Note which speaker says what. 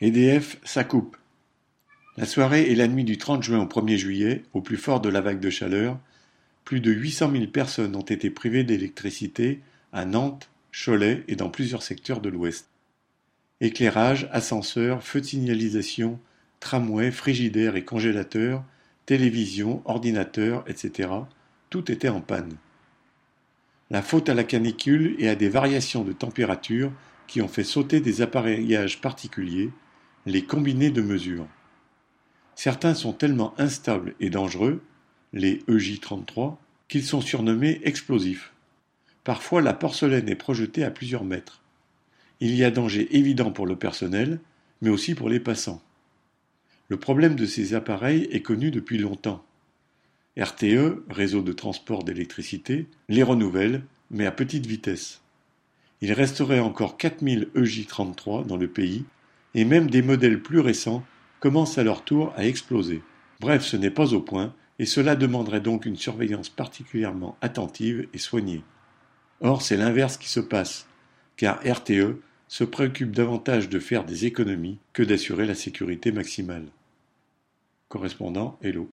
Speaker 1: EDF, ça coupe. La soirée et la nuit du 30 juin au 1er juillet, au plus fort de la vague de chaleur, plus de 800 000 personnes ont été privées d'électricité à Nantes, Cholet et dans plusieurs secteurs de l'Ouest. Éclairage, ascenseurs, feux de signalisation, tramways, frigidaires et congélateurs, télévision, ordinateurs, etc. Tout était en panne. La faute à la canicule et à des variations de température qui ont fait sauter des appareillages particuliers, les combinés de mesure. Certains sont tellement instables et dangereux, les EJ33, qu'ils sont surnommés explosifs. Parfois la porcelaine est projetée à plusieurs mètres. Il y a danger évident pour le personnel, mais aussi pour les passants. Le problème de ces appareils est connu depuis longtemps. RTE, réseau de transport d'électricité, les renouvelle, mais à petite vitesse. Il resterait encore 4000 EJ33 dans le pays, et même des modèles plus récents commencent à leur tour à exploser. Bref, ce n'est pas au point, et cela demanderait donc une surveillance particulièrement attentive et soignée. Or, c'est l'inverse qui se passe, car RTE se préoccupe davantage de faire des économies que d'assurer la sécurité maximale. Correspondant Hello.